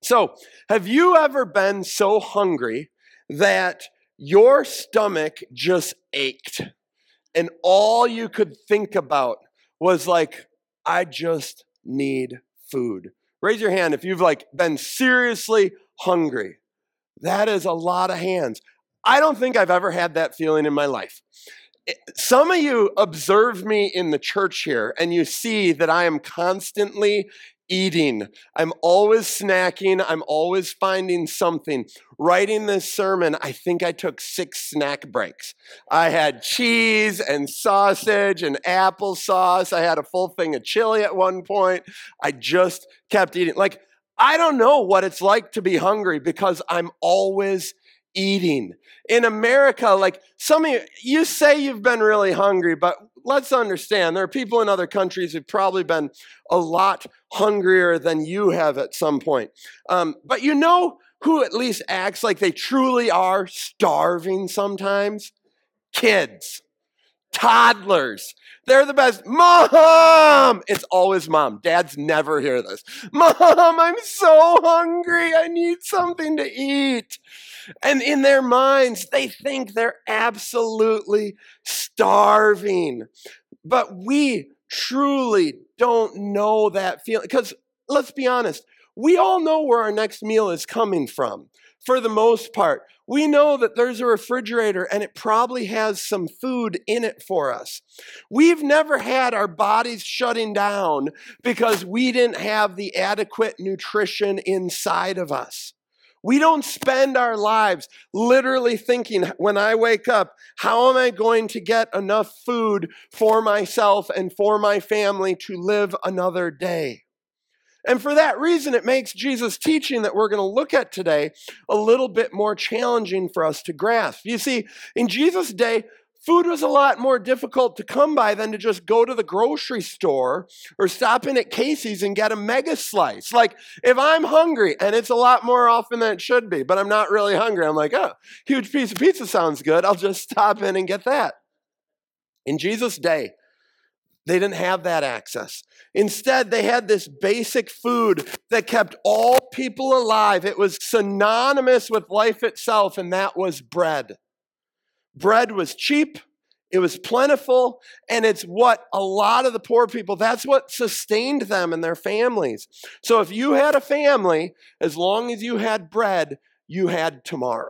So, have you ever been so hungry that your stomach just ached and all you could think about was like, I just need food? Raise your hand if you've been seriously hungry. That is a lot of hands. I don't think I've ever had that feeling in my life. Some of you observe me in the church here and you see that I am constantly eating. I'm always snacking. I'm always finding something. Writing this sermon, I think I took 6 snack breaks. I had cheese and sausage and applesauce. I had a full thing of chili at one point. I just kept eating. I don't know what it's like to be hungry because I'm always eating. In America, some of you say you've been really hungry, but let's understand, there are people in other countries who've probably been a lot hungrier than you have at some point. But you know who at least acts like they truly are starving sometimes? Kids. Toddlers. They're the best. Mom! It's always mom. Dads never hear this. Mom, I'm so hungry. I need something to eat. And in their minds, they think they're absolutely starving. But we truly don't know that feeling. Because let's be honest, we all know where our next meal is coming from. For the most part, we know that there's a refrigerator and it probably has some food in it for us. We've never had our bodies shutting down because we didn't have the adequate nutrition inside of us. We don't spend our lives literally thinking, when I wake up, how am I going to get enough food for myself and for my family to live another day? And for that reason, it makes Jesus' teaching that we're going to look at today a little bit more challenging for us to grasp. You see, in Jesus' day, food was a lot more difficult to come by than to just go to the grocery store or stop in at Casey's and get a mega slice. If I'm hungry, and it's a lot more often than it should be, but I'm not really hungry, I'm like, oh, huge piece of pizza sounds good. I'll just stop in and get that. In Jesus' day, they didn't have that access. Instead, they had this basic food that kept all people alive. It was synonymous with life itself, and that was bread. Bread was cheap, it was plentiful, and it's what a lot of the poor people, that's what sustained them and their families. So if you had a family, as long as you had bread, you had tomorrow.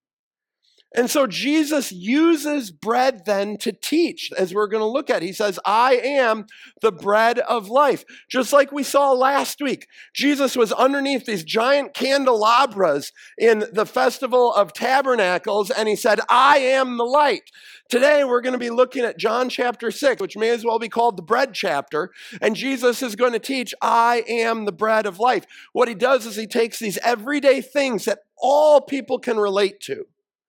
And so Jesus uses bread then to teach, as we're going to look at. He says, I am the bread of life. Just like we saw last week, Jesus was underneath these giant candelabras in the Festival of Tabernacles, and he said, I am the light. Today, we're going to be looking at John chapter 6, which may as well be called the bread chapter, and Jesus is going to teach, I am the bread of life. What he does is he takes these everyday things that all people can relate to,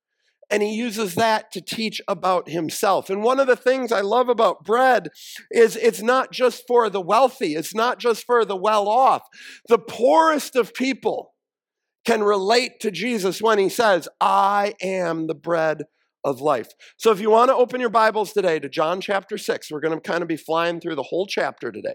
and he uses that to teach about himself. And one of the things I love about bread is it's not just for the wealthy. It's not just for the well-off. The poorest of people can relate to Jesus when he says, I am the bread of life. So if you want to open your Bibles today to John chapter 6, we're going to kind of be flying through the whole chapter today.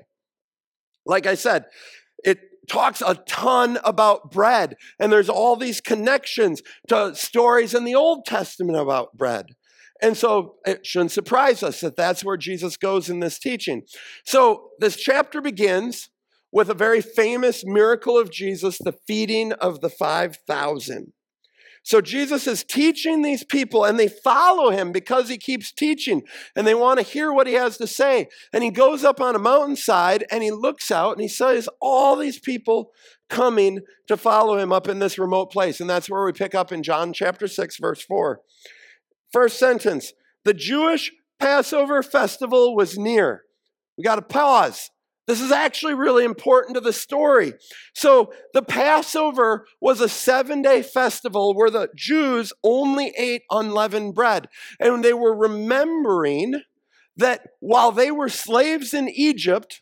Like I said, it talks a ton about bread, and there's all these connections to stories in the Old Testament about bread. And so it shouldn't surprise us that that's where Jesus goes in this teaching. So this chapter begins with a very famous miracle of Jesus, the feeding of the 5,000. So Jesus is teaching these people, and they follow him because he keeps teaching, and they want to hear what he has to say. And he goes up on a mountainside, and he looks out, and he sees all these people coming to follow him up in this remote place. And that's where we pick up in John chapter 6, verse 4. First sentence, the Jewish Passover festival was near. We got to pause. This is actually really important to the story. So the Passover was a 7-day festival where the Jews only ate unleavened bread. And they were remembering that while they were slaves in Egypt,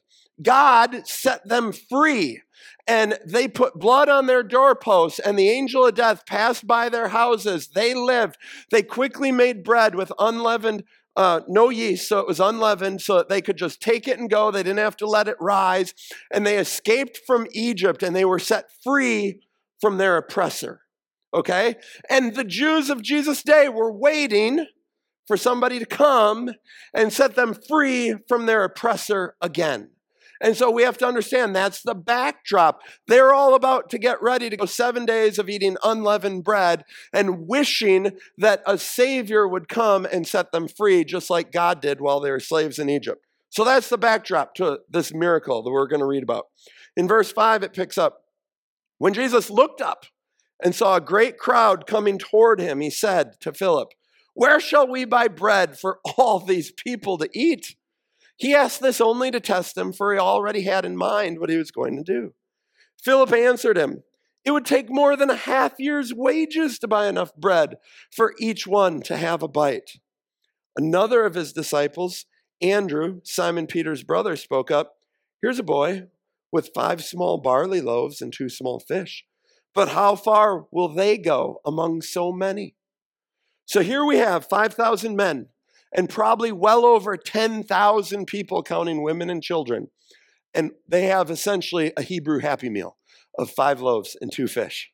God set them free. And they put blood on their doorposts, and the angel of death passed by their houses. They lived. They quickly made bread with unleavened no yeast, so it was unleavened, so that they could just take it and go. They didn't have to let it rise. And they escaped from Egypt, and they were set free from their oppressor. Okay? And the Jews of Jesus' day were waiting for somebody to come and set them free from their oppressor again. And so we have to understand that's the backdrop. They're all about to get ready to go 7 days of eating unleavened bread and wishing that a Savior would come and set them free, just like God did while they were slaves in Egypt. So that's the backdrop to this miracle that we're going to read about. In verse 5, it picks up, when Jesus looked up and saw a great crowd coming toward him, he said to Philip, "Where shall we buy bread for all these people to eat?" He asked this only to test him, for he already had in mind what he was going to do. Philip answered him, "It would take more than a half year's wages to buy enough bread for each one to have a bite." Another of his disciples, Andrew, Simon Peter's brother, spoke up, "Here's a boy with 5 small barley loaves and 2 small fish. But how far will they go among so many?" So here we have 5,000 men and probably well over 10,000 people counting women and children. And they have essentially a Hebrew Happy Meal of 5 loaves and 2 fish.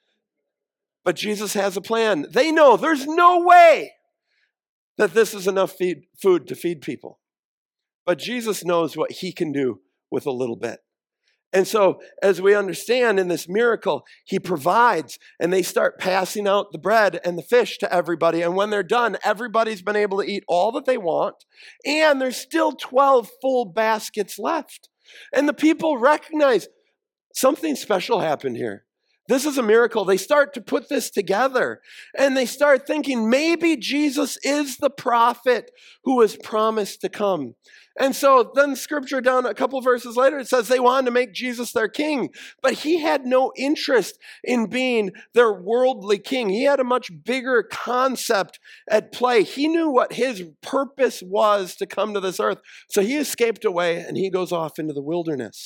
But Jesus has a plan. They know there's no way that this is enough food to feed people. But Jesus knows what he can do with a little bit. And so, as we understand in this miracle, he provides, and they start passing out the bread and the fish to everybody. And when they're done, everybody's been able to eat all that they want, and there's still 12 full baskets left. And the people recognize something special happened here. This is a miracle. They start to put this together, and they start thinking maybe Jesus is the prophet who was promised to come. And so then scripture down a couple verses later, it says they wanted to make Jesus their king, but he had no interest in being their worldly king. He had a much bigger concept at play. He knew what his purpose was to come to this earth. So he escaped away and he goes off into the wilderness.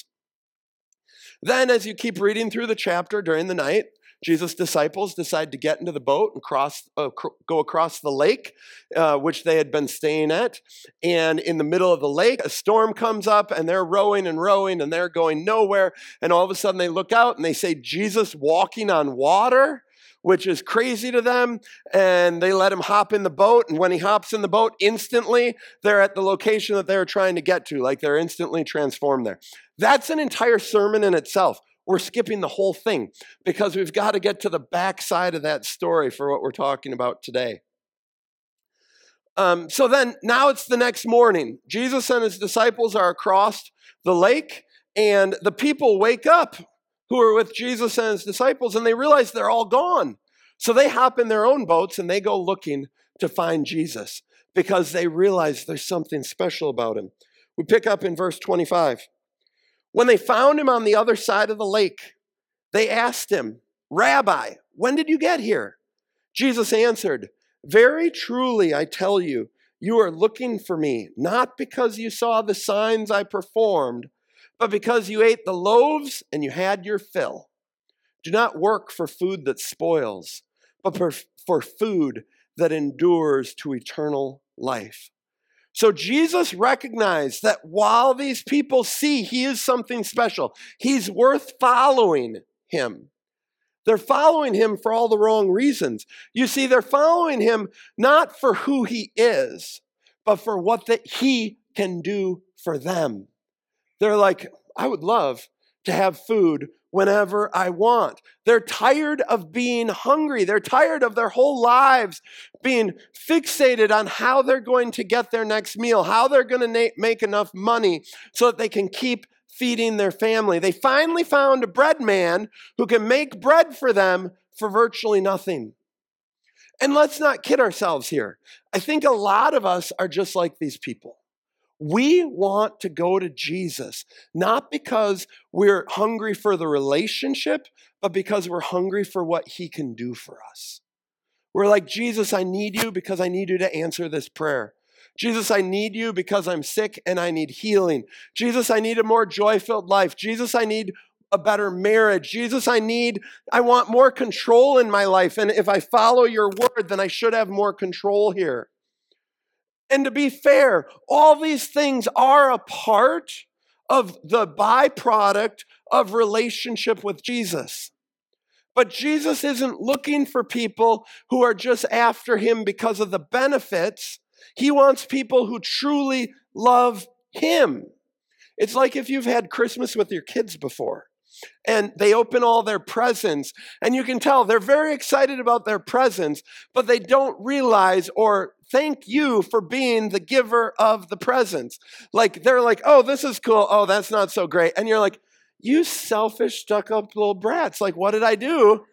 Then as you keep reading through the chapter during the night, Jesus' disciples decide to get into the boat and go across the lake, which they had been staying at. And in the middle of the lake, a storm comes up, and they're rowing, and they're going nowhere. And all of a sudden they look out, and they say, "Jesus walking on water," which is crazy to them. And they let him hop in the boat. And when he hops in the boat, instantly, they're at the location that they were trying to get to. Like they're instantly transformed there. That's an entire sermon in itself. We're skipping the whole thing because we've got to get to the backside of that story for what we're talking about today. So then now it's the next morning. Jesus and his disciples are across the lake, and the people wake up who are with Jesus and his disciples, and they realize they're all gone. So they hop in their own boats and they go looking to find Jesus because they realize there's something special about him. We pick up in verse 25. When they found him on the other side of the lake, they asked him, "Rabbi, when did you get here?" Jesus answered, "Very truly, I tell you, you are looking for me, not because you saw the signs I performed, but because you ate the loaves and you had your fill. Do not work for food that spoils, but for food that endures to eternal life." So Jesus recognized that while these people see he is something special, he's worth following him. They're following him for all the wrong reasons. You see, they're following him not for who he is, but for what that he can do for them. They're like, "I would love to have food whenever I want." They're tired of being hungry. They're tired of their whole lives being fixated on how they're going to get their next meal, how they're going to make enough money so that they can keep feeding their family. They finally found a bread man who can make bread for them for virtually nothing. And let's not kid ourselves here. I think a lot of us are just like these people. We want to go to Jesus, not because we're hungry for the relationship, but because we're hungry for what he can do for us. We're like, "Jesus, I need you because I need you to answer this prayer. Jesus, I need you because I'm sick and I need healing. Jesus, I need a more joy-filled life. Jesus, I need a better marriage. Jesus, I want more control in my life. And if I follow your word, then I should have more control here." And to be fair, all these things are a part of the byproduct of relationship with Jesus. But Jesus isn't looking for people who are just after him because of the benefits. He wants people who truly love him. It's like if you've had Christmas with your kids before and they open all their presents and you can tell they're very excited about their presents, but they don't realize or thank you for being the giver of the presents. Like they're like, oh, this is cool. Oh, that's not so great. And you're like, you selfish, stuck-up little brats. Like, what did I do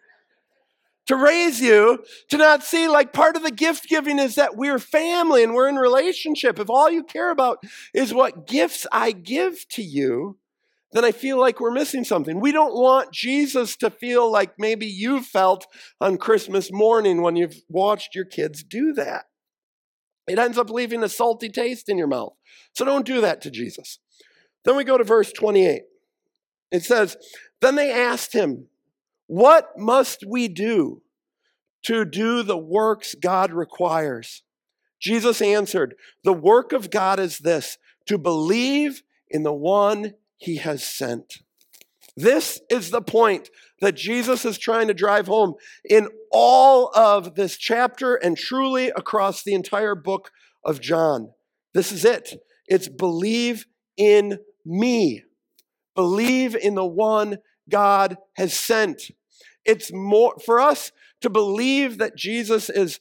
to raise you to not see? Like, part of the gift giving is that we're family and we're in relationship. If all you care about is what gifts I give to you, then I feel like we're missing something. We don't want Jesus to feel like maybe you felt on Christmas morning when you've watched your kids do that. It ends up leaving a salty taste in your mouth. So don't do that to Jesus. Then we go to verse 28. It says, then they asked him, what must we do to do the works God requires? Jesus answered, the work of God is this, to believe in the one he has sent. This is the point that Jesus is trying to drive home in all of this chapter and truly across the entire book of John. This is it. It's believe in me. Believe in the one God has sent. It's more for us to believe that Jesus is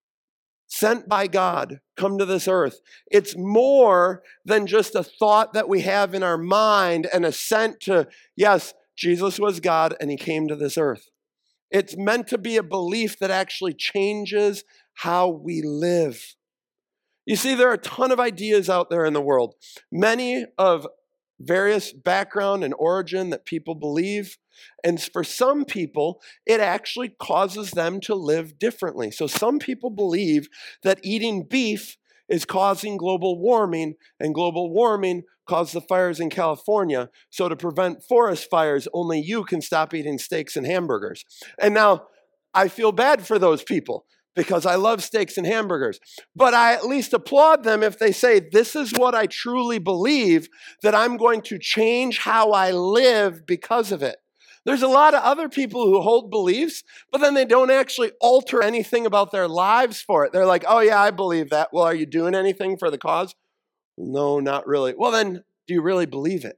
sent by God, come to this earth. It's more than just a thought that we have in our mind and assent to, yes, Jesus was God and he came to this earth. It's meant to be a belief that actually changes how we live. You see, there are a ton of ideas out there in the world, many of various background and origin that people believe. And for some people, it actually causes them to live differently. So some people believe that eating beef is causing global warming, and global warming caused the fires in California. So to prevent forest fires, only you can stop eating steaks and hamburgers. And now I feel bad for those people because I love steaks and hamburgers. But I at least applaud them if they say, this is what I truly believe, that I'm going to change how I live because of it. There's a lot of other people who hold beliefs, but then they don't actually alter anything about their lives for it. They're like, oh yeah, I believe that. Well, are you doing anything for the cause? No, not really. Well, then, do you really believe it?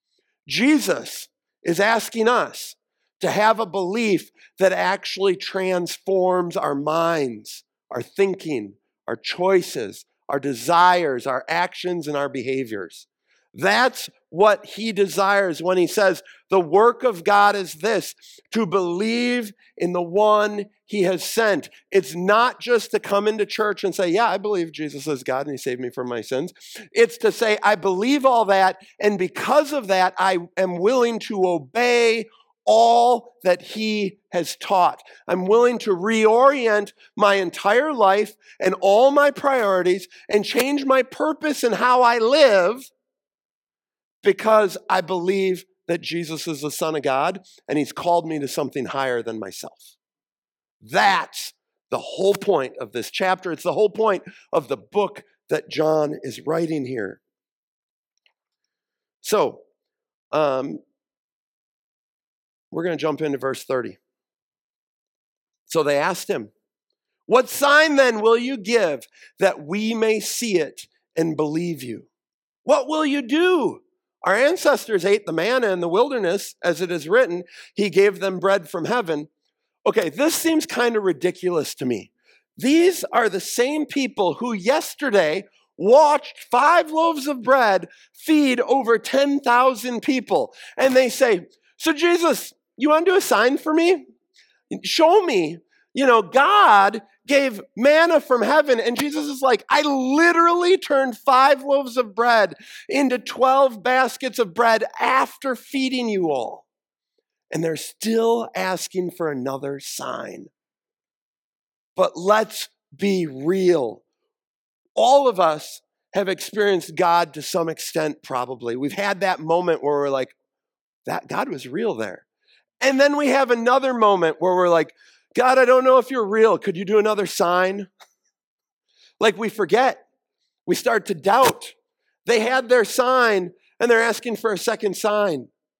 Jesus is asking us to have a belief that actually transforms our minds, our thinking, our choices, our desires, our actions, and our behaviors. That's what he desires when he says, the work of God is this, to believe in the one he has sent. It's not just to come into church and say, yeah, I believe Jesus is God and he saved me from my sins. It's to say, I believe all that, and because of that, I am willing to obey all that he has taught. I'm willing to reorient my entire life and all my priorities and change my purpose and how I live because I believe that Jesus is the Son of God and he's called me to something higher than myself. That's the whole point of this chapter. It's the whole point of the book that John is writing here. So, we're going to jump into verse 30. So they asked him, what sign then will you give that we may see it and believe you? What will you do? Our ancestors ate the manna in the wilderness, as it is written, he gave them bread from heaven. Okay, this seems kind of ridiculous to me. These are the same people who yesterday watched 5 loaves of bread feed over 10,000 people. And they say, so Jesus, you want to do a sign for me? Show me. God gave manna from heaven. And Jesus is like, I literally turned 5 loaves of bread into 12 baskets of bread after feeding you all. And they're still asking for another sign. But let's be real. All of us have experienced God to some extent, probably. We've had that moment where we're like, that God was real there. And then we have another moment where we're like, God, I don't know if you're real. Could you do another sign? Like we forget. We start to doubt. They had their sign and they're asking for a second sign.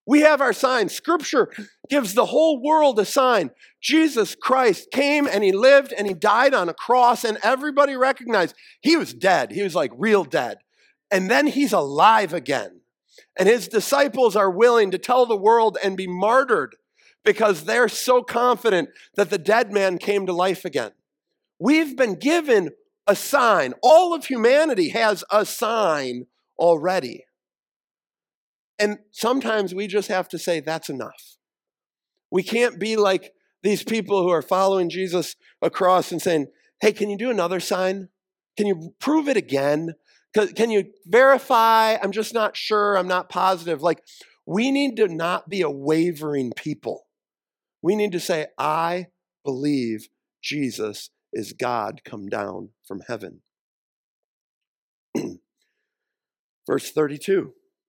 We have our sign. Scripture gives the whole world a sign. Jesus Christ came and he lived and he died on a cross, and everybody recognized he was dead. He was like real dead. And then he's alive again. And his disciples are willing to tell the world and be martyred because they're so confident that the dead man came to life again. We've been given a sign. All of humanity has a sign already. And sometimes we just have to say, that's enough. We can't be like these people who are following Jesus across and saying, hey, can you do another sign? Can you prove it again? Can you verify? I'm just not sure. I'm not positive. Like, we need to not be a wavering people. We need to say, I believe Jesus is God come down from heaven. Verse 32.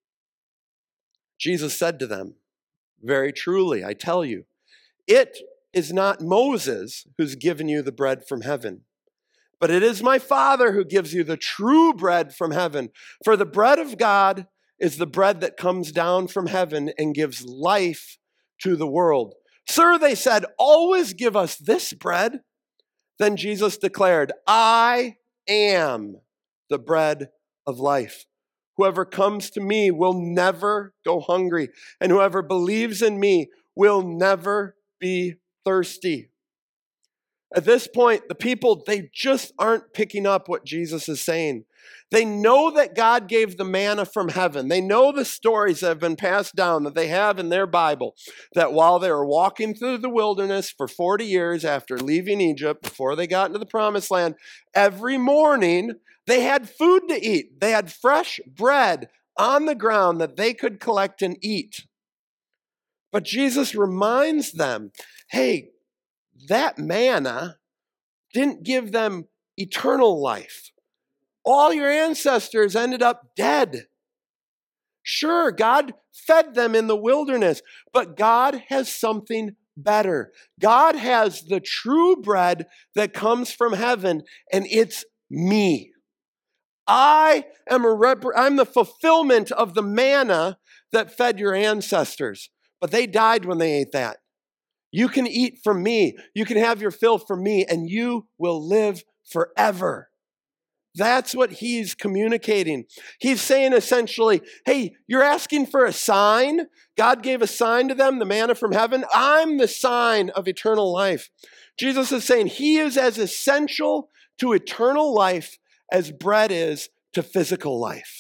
Jesus said to them, very truly, I tell you, it is not Moses who's given you the bread from heaven, but it is my Father who gives you the true bread from heaven. For the bread of God is the bread that comes down from heaven and gives life to the world. Sir, they said, always give us this bread. Then Jesus declared, I am the bread of life. Whoever comes to me will never go hungry, and whoever believes in me will never be thirsty. At this point, the people, they just aren't picking up what Jesus is saying. They know that God gave the manna from heaven. They know the stories that have been passed down that they have in their Bible, that while they were walking through the wilderness for 40 years after leaving Egypt, before they got into the promised land, every morning they had food to eat. They had fresh bread on the ground that they could collect and eat. But Jesus reminds them, hey, that manna didn't give them eternal life. All your ancestors ended up dead. Sure, God fed them in the wilderness, but God has something better. God has the true bread that comes from heaven, and it's me. I'm the fulfillment of the manna that fed your ancestors, but they died when they ate that. You can eat from me. You can have your fill from me, and you will live forever. That's what he's communicating. He's saying essentially, hey, you're asking for a sign. God gave a sign to them, the manna from heaven. I'm the sign of eternal life. Jesus is saying he is as essential to eternal life as bread is to physical life.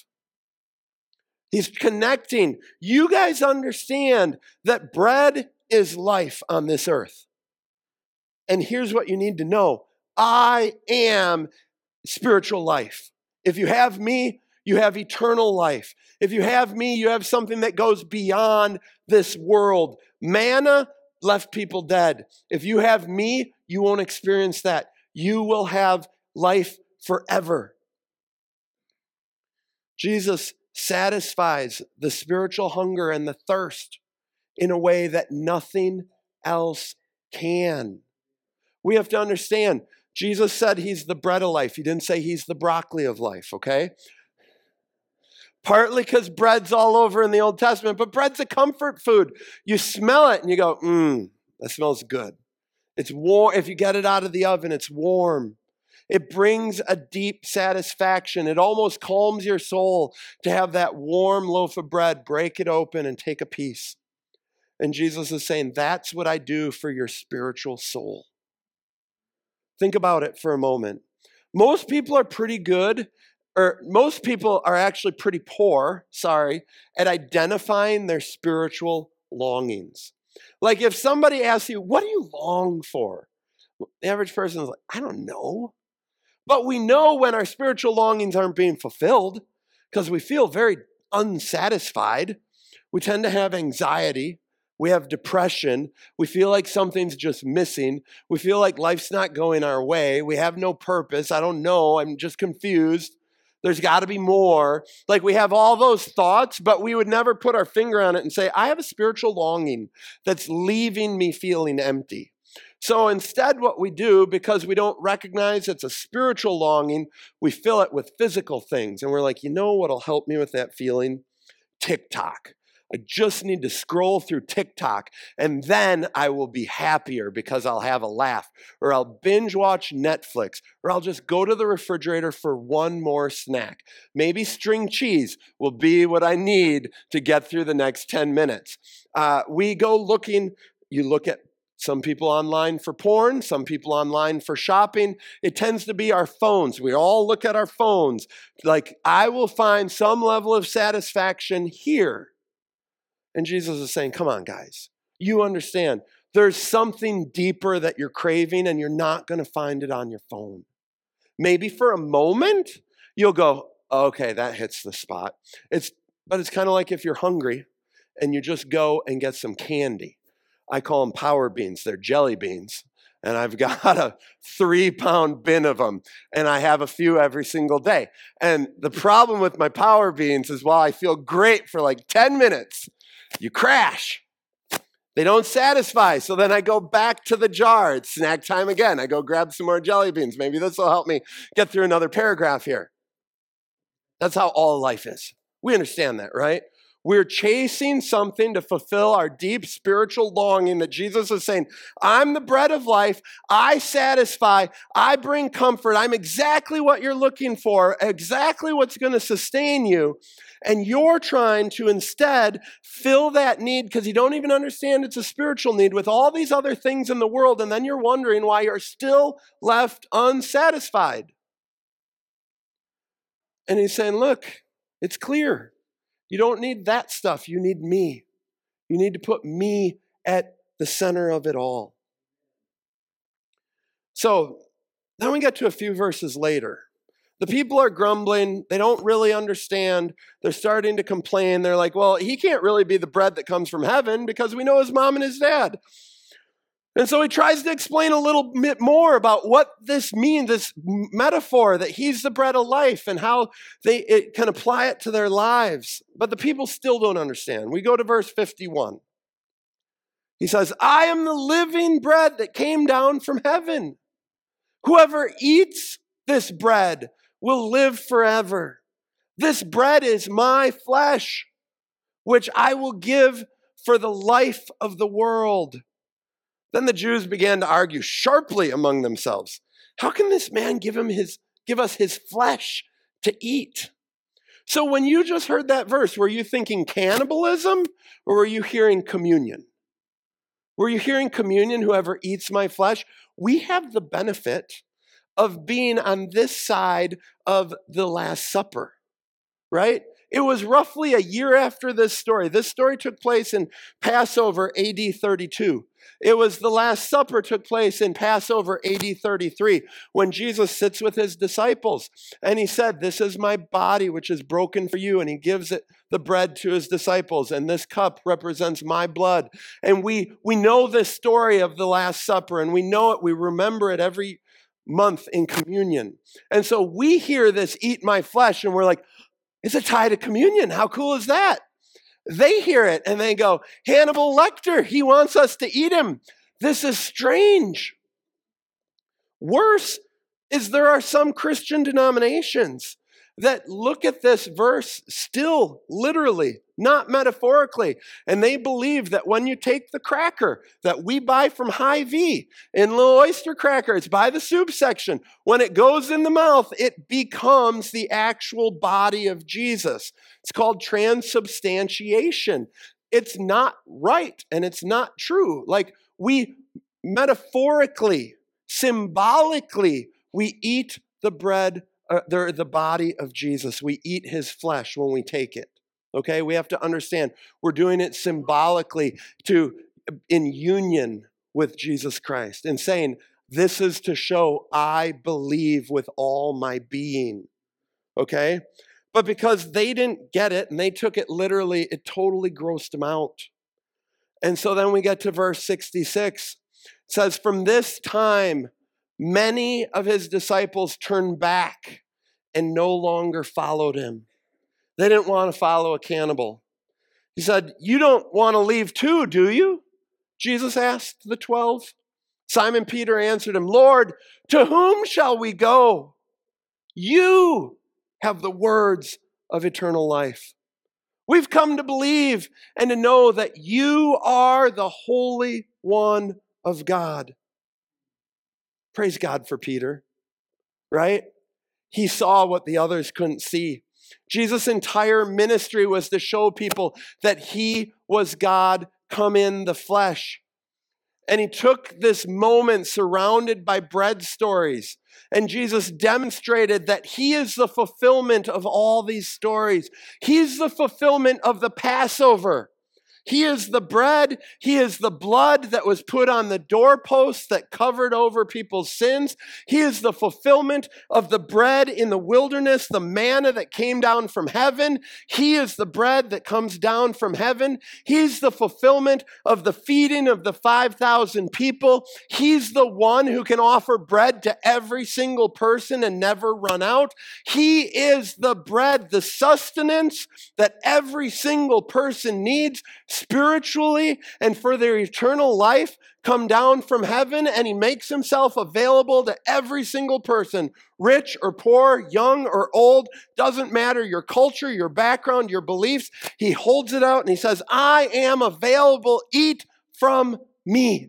He's connecting. You guys understand that bread is life on this earth. And here's what you need to know. I am spiritual life. If you have me, you have eternal life. If you have me, you have something that goes beyond this world. Manna left people dead. If you have me, you won't experience that. You will have life forever. Jesus satisfies the spiritual hunger and the thirst in a way that nothing else can. We have to understand, Jesus said he's the bread of life. He didn't say he's the broccoli of life, okay? Partly because bread's all over in the Old Testament, but bread's a comfort food. You smell it and you go, that smells good. It's warm. If you get it out of the oven, it's warm. It brings a deep satisfaction. It almost calms your soul to have that warm loaf of bread, break it open and take a piece. And Jesus is saying, that's what I do for your spiritual soul. Think about it for a moment. Most people are pretty good, or most people are actually pretty poor, at identifying their spiritual longings. Like if somebody asks you, what do you long for? The average person is like, I don't know. But we know when our spiritual longings aren't being fulfilled because we feel very unsatisfied. We tend to have anxiety. We have depression. We feel like something's just missing. We feel like life's not going our way. We have no purpose. I don't know. I'm just confused. There's got to be more. Like we have all those thoughts, but we would never put our finger on it and say, I have a spiritual longing that's leaving me feeling empty. So instead, what we do, because we don't recognize it's a spiritual longing, we fill it with physical things. And we're like, you know what'll help me with that feeling? TikTok. I just need to scroll through TikTok, and then I will be happier because I'll have a laugh, or I'll binge watch Netflix, or I'll just go to the refrigerator for one more snack. Maybe string cheese will be what I need to get through the next 10 minutes. We go looking, you look at some people online for porn, some people online for shopping. It tends to be our phones. We all look at our phones. Like, I will find some level of satisfaction here. And Jesus is saying, come on, guys. You understand. There's something deeper that you're craving, and you're not going to find it on your phone. Maybe for a moment, you'll go, okay, that hits the spot. But it's kind of like if you're hungry and you just go and get some candy. I call them power beans. They're jelly beans. And I've got a 3-pound bin of them. And I have a few every single day. And the problem with my power beans is while I feel great for like 10 minutes, you crash. They don't satisfy. So then I go back to the jar. It's snack time again. I go grab some more jelly beans. Maybe this will help me get through another paragraph here. That's how all life is. We understand that, right? We're chasing something to fulfill our deep spiritual longing that Jesus is saying, I'm the bread of life. I satisfy. I bring comfort. I'm exactly what you're looking for, exactly what's going to sustain you. And you're trying to instead fill that need because you don't even understand it's a spiritual need with all these other things in the world. And then you're wondering why you're still left unsatisfied. And he's saying, look, it's clear. You don't need that stuff. You need me. You need to put me at the center of it all. So then we get to a few verses later. The people are grumbling. They don't really understand. They're starting to complain. They're like, well, he can't really be the bread that comes from heaven because we know his mom and his dad. And so he tries to explain a little bit more about what this means, this metaphor that he's the bread of life and how it can apply it to their lives. But the people still don't understand. We go to verse 51. He says, I am the living bread that came down from heaven. Whoever eats this bread will live forever. This bread is my flesh, which I will give for the life of the world. Then the Jews began to argue sharply among themselves. How can this man give us his flesh to eat? So when you just heard that verse, were you thinking cannibalism or were you hearing communion? Were you hearing communion, whoever eats my flesh? We have the benefit of being on this side of the Last Supper, right? It was roughly a year after this story. This story took place in Passover AD 32. It was the Last Supper took place in Passover AD 33 when Jesus sits with his disciples. And he said, this is my body which is broken for you. And he gives the bread to his disciples. And this cup represents my blood. And we know this story of the Last Supper. And we know it. We remember it every month in communion. And so we hear this, eat my flesh. And we're like, it's a tie to communion. How cool is that? They hear it and they go, Hannibal Lecter, he wants us to eat him. This is strange. Worse is there are some Christian denominations that look at this verse still literally, not metaphorically. And they believe that when you take the cracker that we buy from Hy-Vee in Little Oyster Cracker, it's by the soup section. When it goes in the mouth, it becomes the actual body of Jesus. It's called transubstantiation. It's not right and it's not true. Like we metaphorically, symbolically, we eat the bread, the body of Jesus. We eat his flesh when we take it. Okay, we have to understand we're doing it symbolically in union with Jesus Christ and saying, this is to show I believe with all my being. Okay, but because they didn't get it and they took it literally, it totally grossed them out. And so then we get to verse 66. It says, from this time, many of his disciples turned back and no longer followed him. They didn't want to follow a cannibal. He said, you don't want to leave too, do you? Jesus asked the 12. Simon Peter answered him, Lord, to whom shall we go? You have the words of eternal life. We've come to believe and to know that you are the Holy One of God. Praise God for Peter, right? He saw what the others couldn't see. Jesus' entire ministry was to show people that he was God come in the flesh. And he took this moment surrounded by bread stories. And Jesus demonstrated that he is the fulfillment of all these stories. He's the fulfillment of the Passover. He is the bread. He is the blood that was put on the doorposts that covered over people's sins. He is the fulfillment of the bread in the wilderness, the manna that came down from heaven. He is the bread that comes down from heaven. He's the fulfillment of the feeding of the 5,000 people. He's the one who can offer bread to every single person and never run out. He is the bread, the sustenance that every single person needs spiritually and for their eternal life, come down from heaven, and he makes himself available to every single person, rich or poor, young or old, doesn't matter your culture, your background, your beliefs. He holds it out and he says, I am available, eat from me.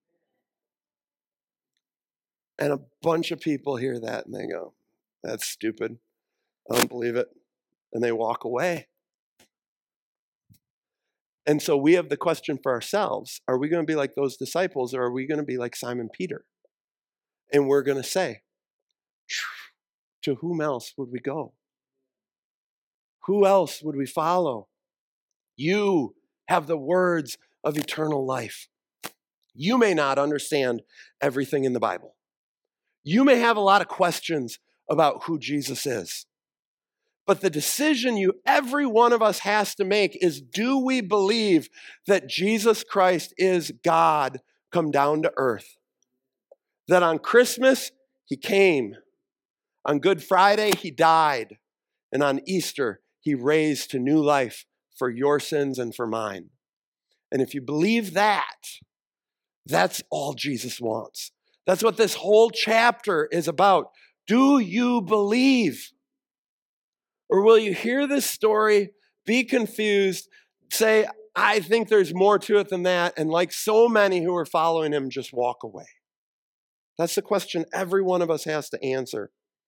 And a bunch of people hear that and they go, that's stupid. I don't believe it. And they walk away. And so we have the question for ourselves, are we going to be like those disciples or are we going to be like Simon Peter? And we're going to say, to whom else would we go? Who else would we follow? You have the words of eternal life. You may not understand everything in the Bible. You may have a lot of questions about who Jesus is. But the decision every one of us has to make is, do we believe that Jesus Christ is God come down to earth? That on Christmas, he came. On Good Friday, he died. And on Easter, he raised to new life for your sins and for mine. And if you believe that, that's all Jesus wants. That's what this whole chapter is about. Do you believe? Or will you hear this story, be confused, say, I think there's more to it than that, and like so many who are following him, just walk away? That's the question every one of us has to answer.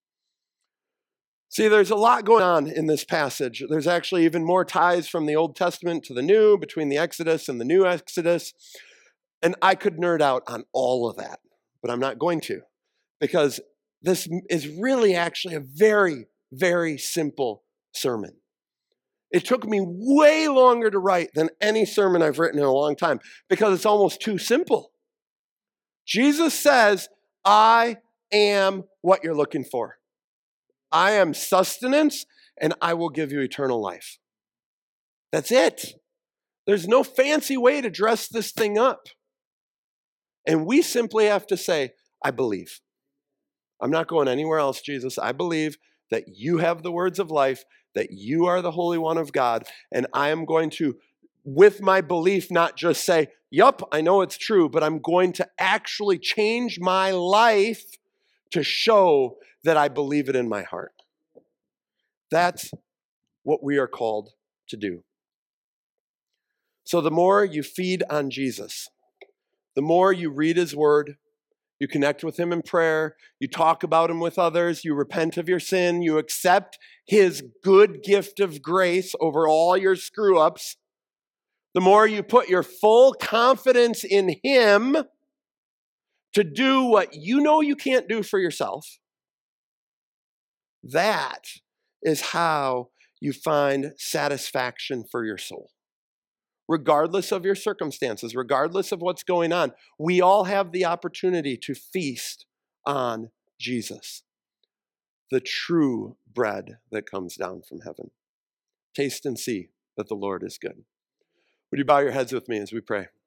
See, there's a lot going on in this passage. There's actually even more ties from the Old Testament to the New, between the Exodus and the New Exodus. And I could nerd out on all of that, but I'm not going to, because this is really actually a very, very simple sermon. It took me way longer to write than any sermon I've written in a long time because it's almost too simple. Jesus says, I am what you're looking for. I am sustenance and I will give you eternal life. That's it. There's no fancy way to dress this thing up. And we simply have to say, I believe. I'm not going anywhere else, Jesus. I believe that you have the words of life, that you are the Holy One of God, and I am going to, with my belief, not just say, yup, I know it's true, but I'm going to actually change my life to show that I believe it in my heart. That's what we are called to do. So the more you feed on Jesus, the more you read his word, you connect with him in prayer, you talk about him with others, you repent of your sin, you accept his good gift of grace over all your screw-ups, the more you put your full confidence in him to do what you know you can't do for yourself, that is how you find satisfaction for your soul. Regardless of your circumstances, regardless of what's going on, we all have the opportunity to feast on Jesus, the true bread that comes down from heaven. Taste and see that the Lord is good. Would you bow your heads with me as we pray?